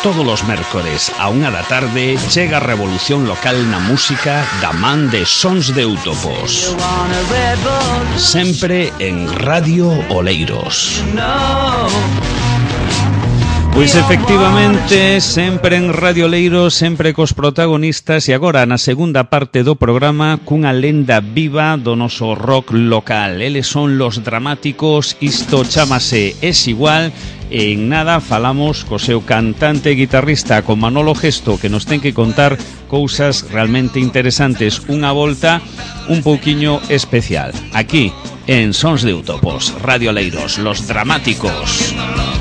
Todos os mércores a 1 da tarde chega a revolución local na música da man de Sons de Utopos. Sempre en Radio Oleiros. Pois efectivamente, sempre en Radio Oleiros, sempre cos protagonistas e agora na segunda parte do programa cunha lenda viva do noso rock local. Eles son Los Dramáticos, isto chámase Es Igual e en nada falamos co seu cantante e guitarrista, con Manolo Gesto, que nos ten que contar cousas realmente interesantes. Unha volta un pouquiño especial. Aquí, en Sons de Utopos, Radio Oleiros, Los Dramáticos.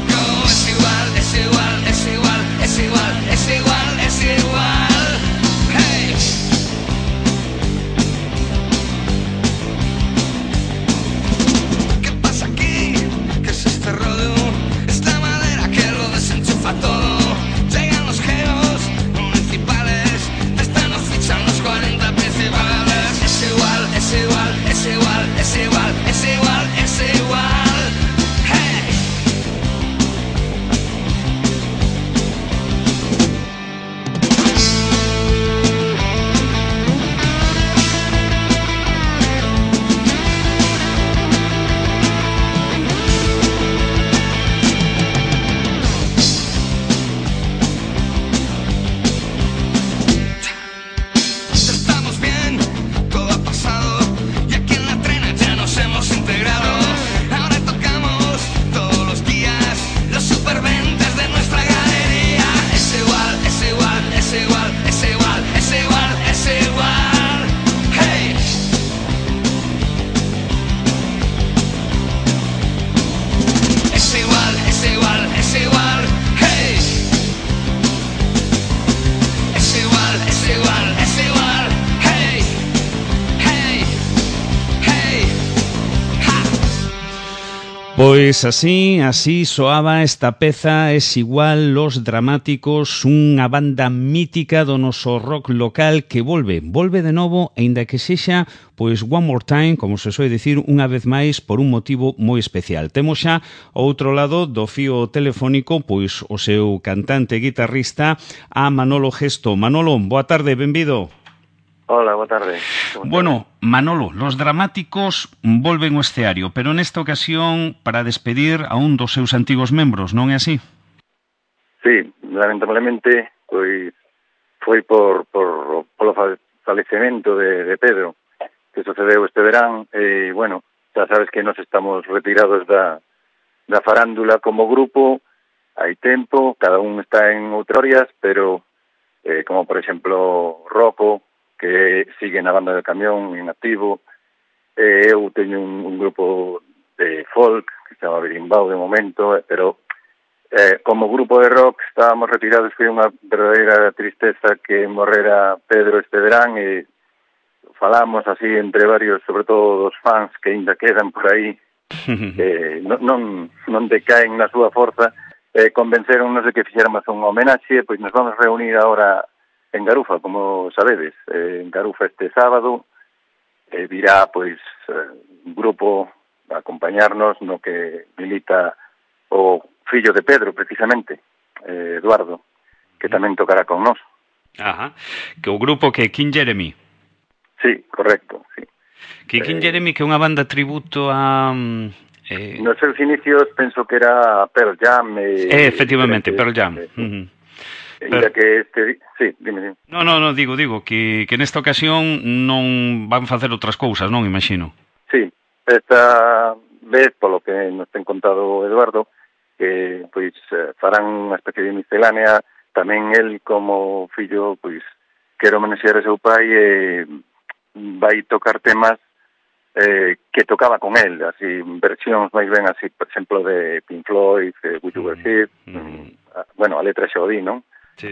Pois así soaba esta peza Es Igual, Los Dramáticos, unha banda mítica do noso rock local que volve de novo, aínda que sexa, pois one more time, como se soe dicir, unha vez máis, por un motivo moi especial. Temos xa ao outro lado do fío telefónico, pois o seu cantante e guitarrista, a Manolo Gesto. Manolo, boa tarde, benvido. Hola, boa tarde. Bueno, Manolo, Los Dramáticos volven ao escenario, pero nesta ocasión para despedir a un dos seus antigos membros, non é así? Sí, lamentablemente pois foi polo falecemento de Pedro, que sucedeu este verán, e, bueno, xa sabes que nos estamos retirados da farándula como grupo, hai tempo, cada un está en outras áreas, pero, como por exemplo Rocco, que sigue na banda de Camión en activo, eu teño un grupo de folk que se chama Berimbau de momento, pero como grupo de rock estábamos retirados. Foi unha verdadeira tristeza que morrera Pedro este verán, e falamos así entre varios, sobre todo dos fans que ainda quedan por aí, non decaen na súa forza, convenceronnos de que fixéramos unha homenaxe. Pois nos vamos reunir agora en Garufa, como sabedes, en Garufa este sábado, virá pois un grupo a acompañarnos no que milita o fillo de Pedro, precisamente, Eduardo, que tamén tocará con nós. Ajá, que o grupo que King Jeremy. Sí, correcto, sí. Que King Jeremy, que é unha banda tributo a... Nos seus inicios penso que era Pearl Jam. Efectivamente, Pearl Jam. Pero que sí, dime. No, digo que nesta ocasión non van facer outras cousas, non, imagino. Sí, esta vez, polo que nos ten contado Eduardo, que pois farán unha especie de miscelánea. Tamén el, como fillo, pois quere homenaxear a seu pai e vai tocar temas que tocaba con el, así versións máis ben así, por exemplo, de Pink Floyd, Wish You Were Here, bueno, a letra xa o di, non? Sí.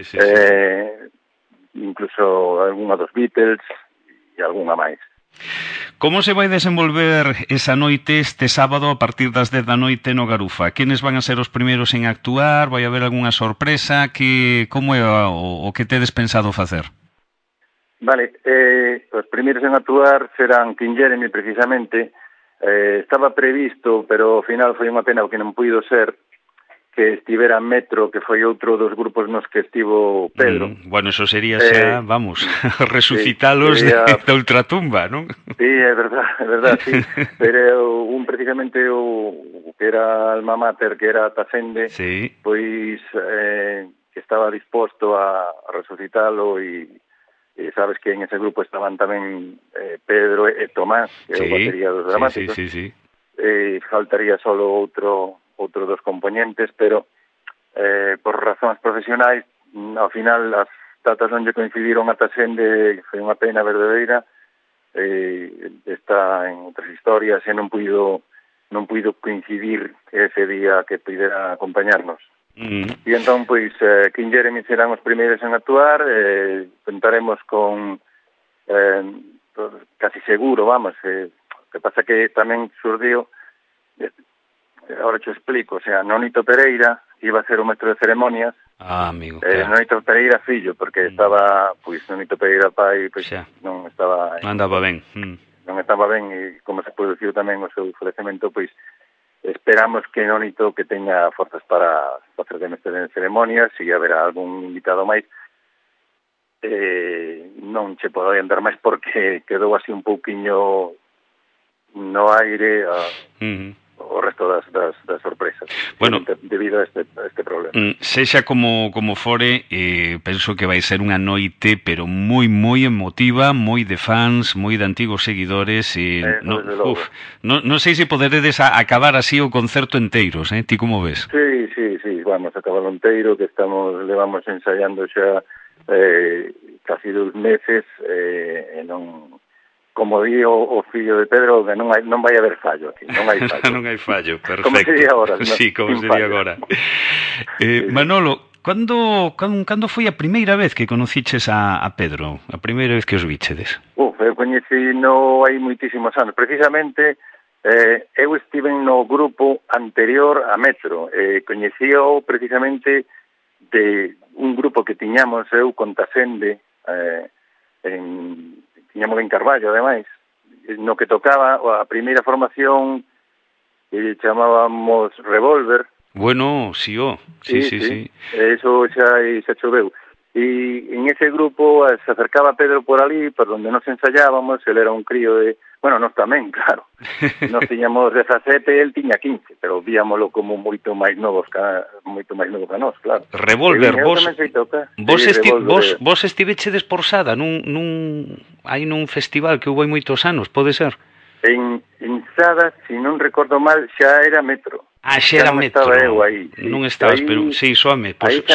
Incluso algunha dos Beatles e algunha máis. Como se vai desenvolver esa noite este sábado a partir das 10 da noite no Garufa? Quenes van a ser os primeiros en actuar? Vai haber algunha sorpresa? Como é o que tedes pensado facer? Vale, os primeiros en actuar serán King Jeremy, precisamente. Estaba previsto, pero ao final foi unha pena o que non puido ser, que estivera Metro, que foi outro dos grupos nos que estivo Pedro. Bueno, eso sería xa, vamos, resucitalos sí, sería... da ultratumba, non? Sí, é verdad, sí. Pero precisamente o que era alma mater, que era Tasende, sí, pois que estaba disposto a resucitalo e sabes que en ese grupo estaban tamén Pedro e Tomás, que sí, é o batería dos dramáticos. Sí. Faltaría solo outro dos componentes, pero por razóns profesionais, ao final as datas non lle coincidiron a Tasende, foi unha pena verdadeira, está en outras historias e non puido coincidir ese día que pudera acompañarnos. E entón, pois, King Jeremy serán os primeiros en actuar, contaremos con casi seguro, vamos, que pasa que tamén surdiu, ahora te explico, o sea, Nonito Pereira iba a ser o mestre de ceremonias, amigo, claro. Nonito Pereira fillo, porque estaba, pois, Nonito Pereira pai, pois, non estaba... Non andaba ben. Non estaba ben, e como se produciu tamén o seu falecemento, pois, esperamos que Nonito que teña forzas para facer de mestre de ceremonias, e haberá algún invitado máis. Non che podo andar máis porque quedou así un pouquiño no aire o resto das sorpresas, bueno, debido a este problema. Sexa como fore, penso que vai ser unha noite pero moi emotiva, moi de fans, moi de antigos seguidores e non sei se poderedes acabar así o concerto enteiros, ti como ves? Sí, vamos a acabar enteiro, que levamos ensaiando xa casi 2 meses e non... Como di o fillo de Pedro, que non vai haber fallo aquí, non hai fallo. Non hai fallo, perfecto. Como sería agora. Sí, como sería agora. Manolo, cando foi a primeira vez que conociches a Pedro? A primeira vez que os vichedes? Eu coñeci hai moitísimos anos. Precisamente, eu estive no grupo anterior a Metro. Coñecío precisamente de un grupo que tiñamos eu con Tasende tiñamos en Carballo, ademais, no que tocaba a primeira formación que chamábamos Revolver. Bueno, sí. Eso xa choveu. E en ese grupo se acercaba Pedro por ali, por donde nos ensayábamos, él era un crío de... Bueno, nos tamén, claro. Nos tiñamos 17 e él tiña 15, pero víamolo como moito máis novo que nós, claro. Revolver, vos estivechedes por Sada hai nun festival que houve moitos anos, pode ser? En Sada, se non recordo mal, xa era Metro. Xa era Metro. Estaba eu aí. Non estabas, pero sí, soame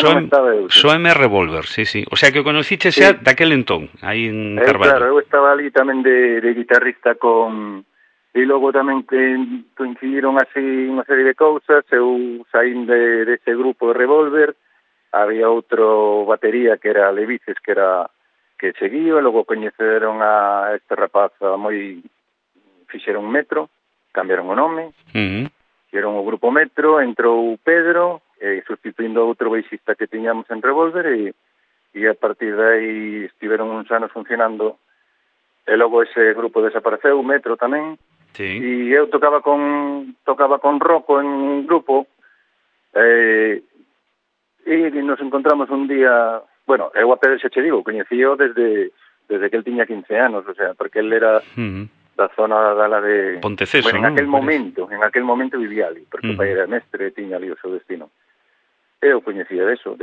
Revolver, sí. O sea, que o conociche xa daquel entón, aí en Carballo. Claro, eu estaba ali tamén de guitarrista con... E logo tamén que coincidiron así unha serie de cousas, eu saín dese grupo de Revolver, había outro batería que era Levices, que seguía, e logo coñeceron a este rapaz fixeron Metro, cambiaron o nome, hicieron o grupo Metro, entrou Pedro, sustituindo a outro baixista que tiñamos en Revolver, e a partir de aí estiveron uns anos funcionando, e logo ese grupo desapareceu, Metro tamén, e eu tocaba con Rocco en un grupo, e nos encontramos un día, bueno, eu a Pedro xa che digo, coñecío desde que el tiña 15 anos, o sea, porque el era... da zona da de... Ponteceso, bueno, en aquel momento vivía ali, porque o pai era mestre e tiña ali o seu destino. Eu coñecía eso,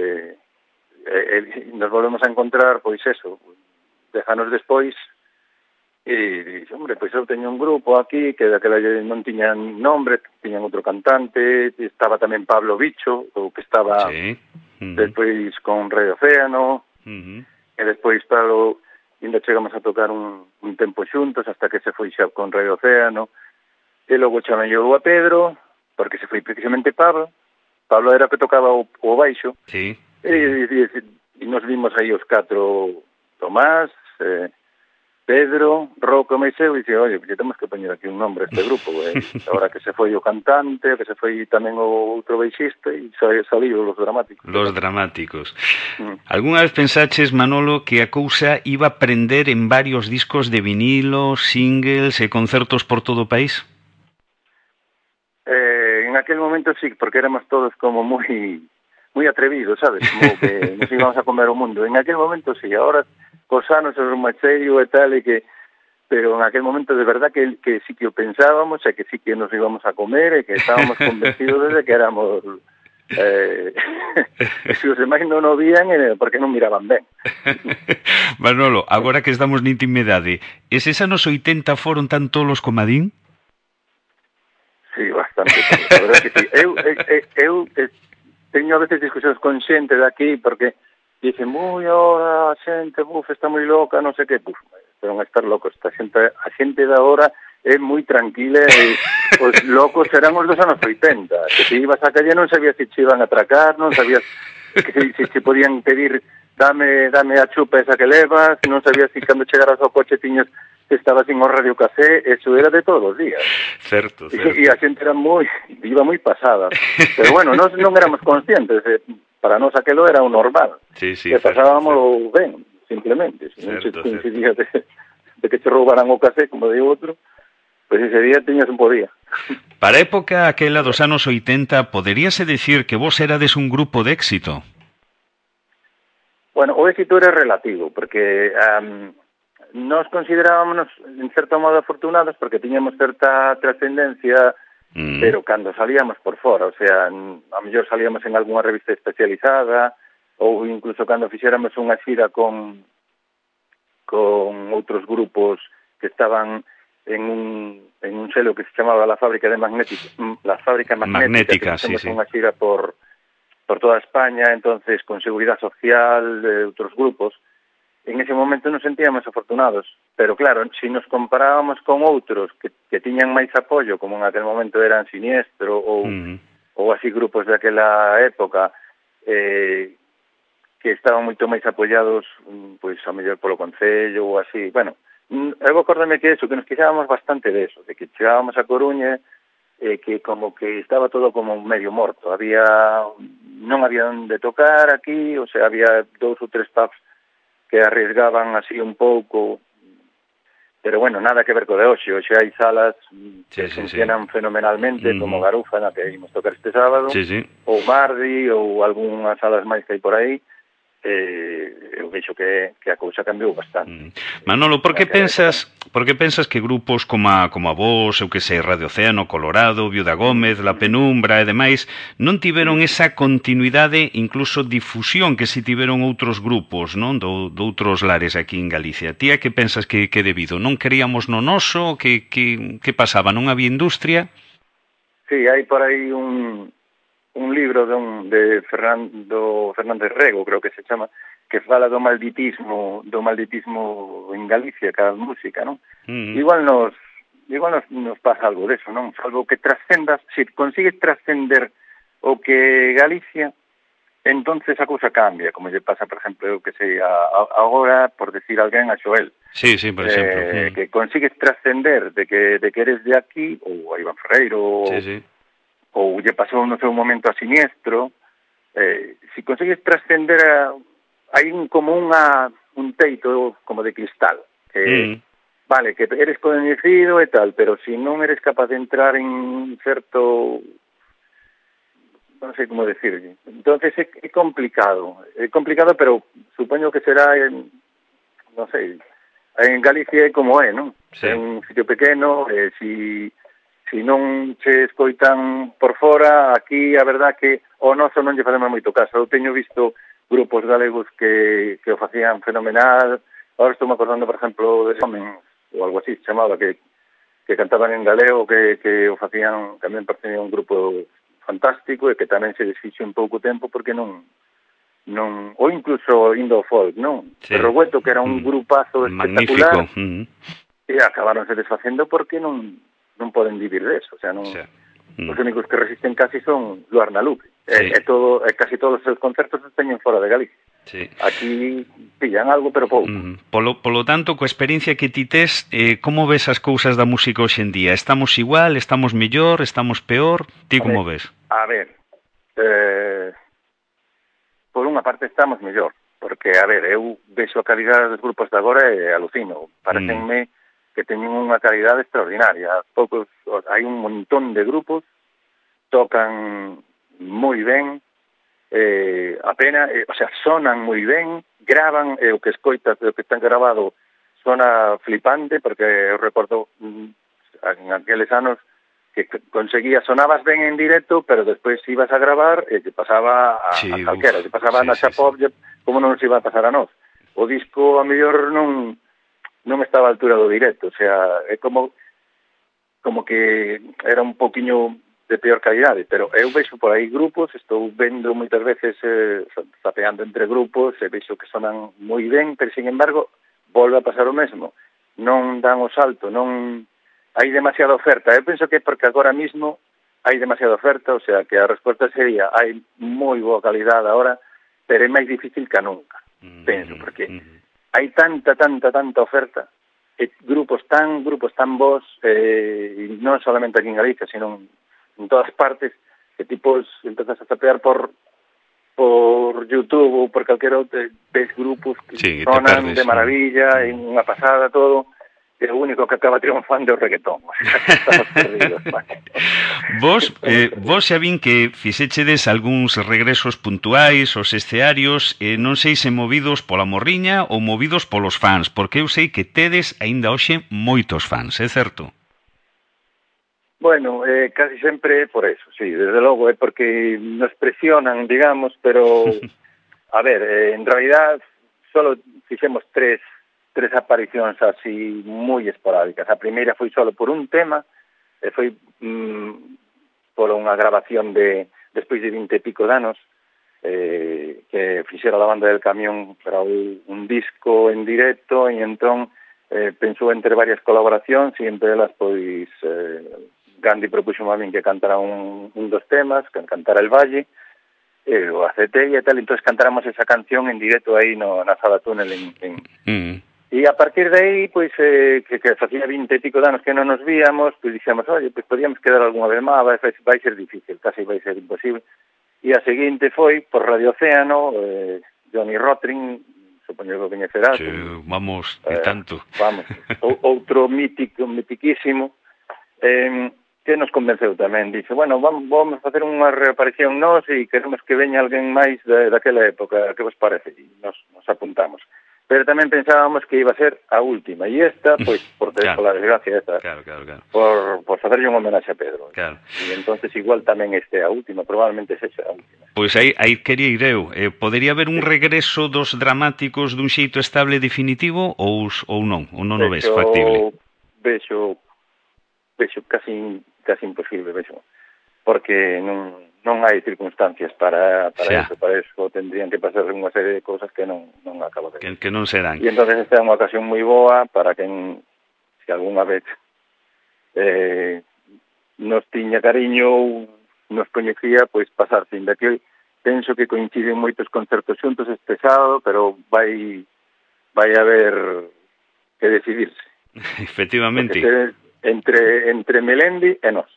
nos volvemos a encontrar, pois eso, 10 anos despois, e dixo, hombre, pois eu teño un grupo aquí, que daquela non tiñan nombre, tiñan outro cantante, estaba tamén Pablo Bicho, o que estaba despois con Rei Océano, e despois Pablo... Ainda chegamos a tocar un tempo xuntos hasta que se foi xa con Rei Océano, e logo chamei eu a Pedro, porque se foi precisamente Pablo era que tocaba o baixo, e nos vimos aí os 4, Tomás, Pedro, Rocco e eu, e dixe, oye, que temos que poñer aquí un nombre a este grupo, agora que se foi o cantante, que se foi tamén o outro baixista, e saliu Los Dramáticos. Los Dramáticos. Algúna vez pensaches, Manolo, que a cousa iba a prender en varios discos de vinilo, singles e concertos por todo o país? En en aquel momento sí, porque éramos todos como muy atrevidos, sabes? Como que nos íbamos a comer o mundo. En aquel momento sí, ahora cos anos é máis serio e tal, pero en aquel momento de verdad que sí que o pensábamos e que sí que nos íbamos a comer e que estábamos convencidos de que éramos se os demais non o vían porque non miraban ben. Manolo, agora que estamos na intimidade, eses anos 80 foron tan tolos como Adín? Sí, bastante. A verdade que sí. Eu teño a veces discusións con xente de aquí porque dicen, ahora a xente, está moi loca, non sei que, pero a estar locos, a xente de agora é moi tranquila e os locos serán os dos anos 80, que se ibas a calle non sabías se che iban a atracar, non sabías que se che podían pedir dame a chupa esa que levas, non sabías se cando chegaras ao coche tiñas que estabas sin o radio café, eso era de todos os días. Certo. E a xente era iba moi pasada, pero bueno, nós non éramos conscientes, para nós aquelo era o normal, que pasábamos ben, simplemente, se non che coincidía de que che roubaran o café, como de outro, pois ese día tiñas un podía. Para a época aquela dos anos 80, poderíase decir que vos erades un grupo de éxito? Bueno, o éxito era relativo, porque nós considerábamos en certo modo afortunados porque tiñamos certa trascendencia, pero cando salíamos por fora, o sea, a mellor salíamos en algunha revista especializada ou incluso cando fixéramos unha xira con outros grupos que estaban en un selo que se chamaba La Fábrica Magnética, sí. Unha xira por toda España, entonces con Seguridad Social de outros grupos. En ese momento nos sentíamos afortunados, pero claro, si nos comparábamos con outros que tiñan máis apoio, como en aquel momento eran Siniestro ou así grupos daquela época, que estaban moito máis apoiados, pois a mellor polo Concello ou así, bueno, eu acórdame que nos quixábamos bastante de eso, de que chegábamos a Coruña que como que estaba todo como medio morto, non había onde tocar aquí, o sea, había 2 ou 3 pubs que arriesgaban así un pouco, pero bueno, nada que ver co de hoxe hai salas que funcionan fenomenalmente, como Garufa, na que ímos tocar este sábado, ou Mardi, ou algunhas salas máis que hai por aí, eu vexo que a cousa cambiou bastante. Manolo, por que pensas que grupos como a vos, eu que sei, Radio Océano, Colorado, Viuda Gómez, La Penumbra e demais, non tiveron esa continuidade, incluso difusión que si tiveron outros grupos, non, de outros lares aquí en Galicia? Ti a que pensas que debido? Non queríamos no noso? Que pasaba? Non había industria? Sí, hai por aí un libro de Fernando Fernández Rego, creo que se chama, que fala do malditismo en Galicia, cada música, non? Igual nos pasa algo deso, non? Salvo que trascendas, se consigues trascender o que Galicia, entonces a cousa cambia, como lle pasa, por exemplo, eu que sei, agora, por decir alguén, a Xoel. Sí, por exemplo. Que consigues trascender de que eres de aquí, ou a Iván Ferreiro, ou lle pasou no seu momento a Siniestro, si consigues trascender hai como un teito como de cristal, que vale, que eres coñecido e tal, pero si non eres capaz de entrar en certo, non sei como decirle, entonces é complicado, pero supoño que será non sei, en Galicia é como é, non? É un sitio pequeno, si non che escoitan por fora, aquí a verdad que o noso non lle facemos moito caso. Eu teño visto grupos galegos que o facían fenomenal. Ahora estou me acordando, por exemplo, de Homens, ou algo así se chamaba, que cantaban en galego, que o facían, tamén pertencía a un grupo fantástico e que tamén se desfixo en pouco tempo porque non ou incluso Indo Folk, non? Perrogueto, que era un grupazo espectacular, e acabaron se desfacendo porque non poden vivir de eso, o sea, non. Os únicos que resisten casi son Luarna Luque, casi todos os seus concertos se teñen fora de Galicia. Aquí pillan algo, pero pouco. Polo tanto, coa experiencia que ti tes, como ves as cousas da música hoxe en día? Estamos igual, estamos mellor, estamos peor? Ti como ves? A ver, por unha parte estamos mellor, porque, a ver, eu vexo a calidade dos grupos de agora e alucino, parecenme que teñen unha calidade extraordinaria. Hai un montón de grupos tocan moi ben, o sea, sonan moi ben, gravan, o que escoitas, o que están grabado, sona flipante, porque eu recordo en aqueles anos que sonabas ben en directo, pero despois ibas a gravar e te pasaba a calquera, te pasaba na Xapop, como non se iba a pasar a nós. O disco, a mellor, non estaba a altura do directo, o sea, é como que era un poquinho de peor calidade, pero eu vexo por aí grupos, estou vendo moitas veces zapeando entre grupos, e vexo que sonan moi ben, pero, sin embargo, volve a pasar o mesmo. Non dan o salto, non hai demasiada oferta. Eu penso que é porque agora mismo hai demasiada oferta, o sea, que a resposta sería hai moi boa calidade agora, pero é máis difícil que nunca, penso, porque hai tanta oferta, e grupos tan bons, e non solamente aquí en Galicia, sino en todas partes, que tipos empezas a zapear por YouTube ou por calquera outro, ves grupos que sonan de maravilla, en unha pasada todo, e o único que acaba triunfando é o reggaetón. Estamos perdidos. Vos xa vin que fixechedes algúns regresos puntuais aos escearios, non sei se movidos pola morriña ou movidos polos fans, porque eu sei que tedes aínda hoxe moitos fans, é certo? Bueno, casi sempre por eso, sí, desde logo, é porque nos presionan, digamos, pero, a ver, en realidad, solo fixemos tres aparicións así moi esporádicas. A primeira foi solo por un tema, e foi por unha grabación despois de 20 e pico de anos, que fixera a banda del Camión para un disco en directo, e entón pensou entre varias colaboracións, e entre elas, pois, Gandhi propuxo a min que cantara un dos temas, que cantara El Valle, o aceptei e tal, entón cantáramos esa canción en directo aí na Sala Túnel e a partir de aí, pois, que facía 20 e pico de anos que non nos víamos, pois dixemos, oye, pois podíamos quedar algunha vez máis, vai ser difícil, casi vai ser imposible, e a seguinte foi por Radio Océano, Johnny Rotring, supoño que o coñecerás. Vamos, e tanto. Vamos, outro mitiquísimo, que nos convenceu tamén, dixe, bueno, vamos a facer unha reaparición nós e queremos que veña alguén máis daquela época, que vos parece? E nos apuntamos. Pero tamén pensábamos que iba a ser a última, e esta, pois, pola desgracia esta, por facerlle un homenaxe a Pedro. Claro. E entonces igual tamén este a última, probablemente sexa a última. Pois aí quería ir eu. Podería haber un regreso dos dramáticos dun xeito estable definitivo ou non? Ou non o ves factible? Vexo casi imposible, vexo, porque non hai circunstancias para eso tendrían que pasar unha serie de cousas que non acabo de ver. Que non serán. E entonces esta é unha ocasión moi boa para que se algunha vez nos tiña cariño ou nos coñecía, pois pasar fin de que penso que coinciden moitos concertos xuntos este sábado, pero vai haber que decidirse. Efectivamente. Entre Melendi e nós.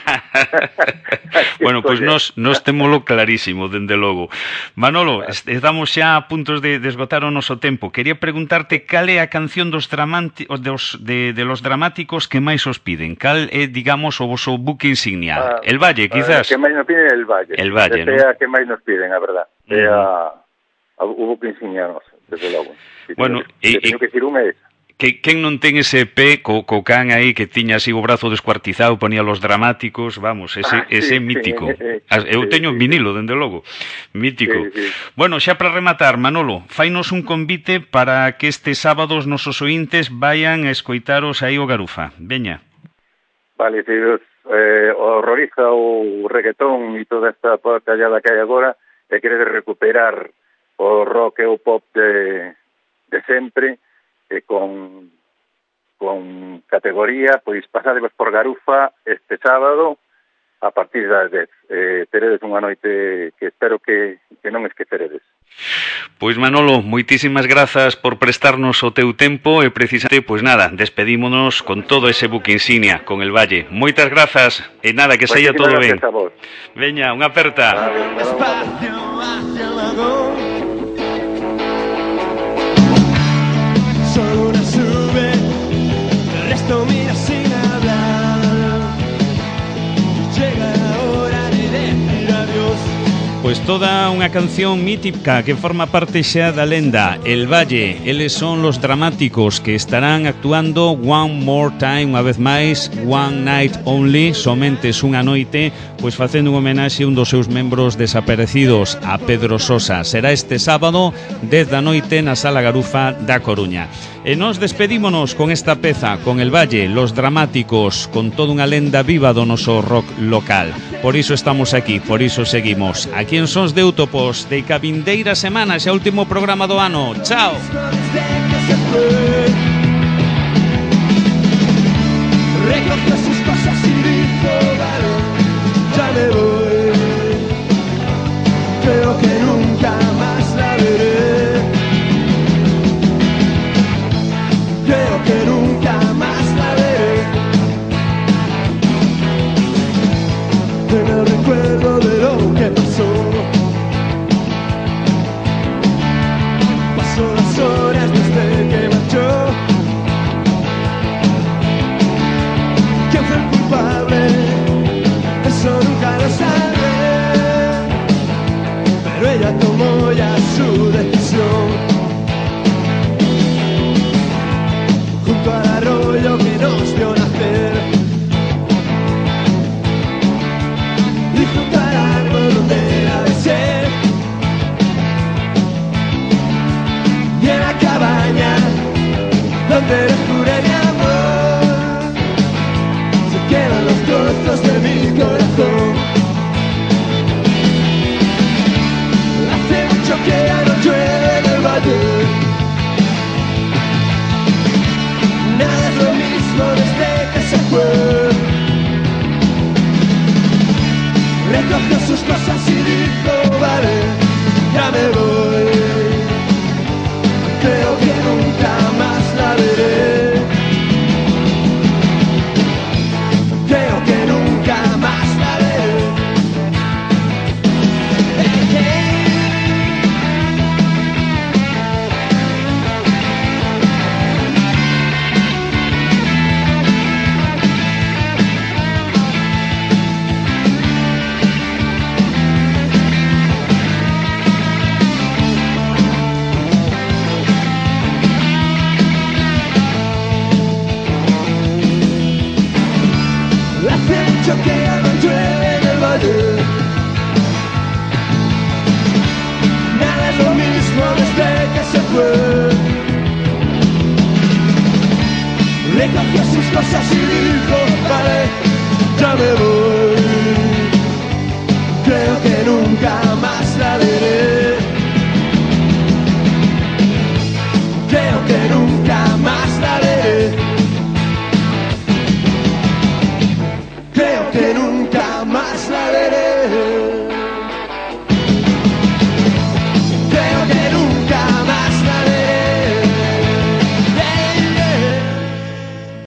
Bueno, pois nós témolo clarísimo, dende logo. Manolo, estamos xa a puntos de esgotar o noso tempo. Quería preguntarte cal é a canción de los dramáticos que máis os piden. Cal é, digamos, o voso buque insignia? El Valle, quizás? Que máis nos piden El Valle. El Valle, non? É a que máis nos piden, a verdad. É o buque insignia nos, desde logo. Bueno, teño que decir unha é esa. Quen non ten ese EP co can aí que tiña así o brazo descuartizado, ponía los dramáticos, vamos, ese mítico. Eu teño vinilo, dende logo, mítico. Sí. Bueno, xa para rematar, Manolo, fainos un convite para que este sábado os nosos ointes vayan a escoitaros aí o Garufa. Veña. Vale, se horroriza o reggaetón e toda esta callada que hai agora, e queredes recuperar o rock e o pop de sempre, con categoría, pois pasadevos por Garufa este sábado a partir das 10. Teredes unha noite que espero que non esqueceredes. Pois Manolo, moitísimas grazas por prestarnos o teu tempo e precisamente, pois nada, despedímonos con todo ese buque insignia con El Valle. Moitas grazas e nada, que saia todo ben. Veña, unha aperta. Solo una sube, el resto mira sin hablar. Llega la hora Pois toda unha canción mítica que forma parte xa da lenda. El Valle, eles son los Dramáticos, que estarán actuando One More Time, unha vez máis, One Night Only, somente unha noite, pois facendo un homenaxe a un dos seus membros desaparecidos, a Pedro Sosa. Será este sábado, 10 da noite, na Sala Garufa da Coruña. E nos despedímonos con esta peza, con El Valle, los Dramáticos, con toda unha lenda viva do noso rock local. Por iso estamos aquí, por iso seguimos. Aquí en Sons de Utopos, de Cabindeira semana, xa último programa do ano. Chao. Recogió sus cosas y dijo, vale, ya me voy. Creo que nunca más la veré. Creo que nunca más la veré. Pero recuerdo de lo que pasó. Pasó las horas desde que marchó. ¿Quién fue el culpable? Eso nunca lo sabré. Pero ella tomó ya su decisión. Junto al arroyo que nos vio nacer y junto al árbol donde la besé y en la cabaña donde le juré mi amor se quedan los trozos de mi corazón. Hace mucho que ya no llueve en el valle. Nada es lo mismo desde que se fue. Recogió sus cosas y dijo, vale, ya me voy. Creo que nunca más la veré. Creo que nunca más la veré. Hace mucho que ya no llueve en el valle. Nada es lo mismo desde que se fue. Recogió sus cosas y dijo, vale, ya me voy. Creo que nunca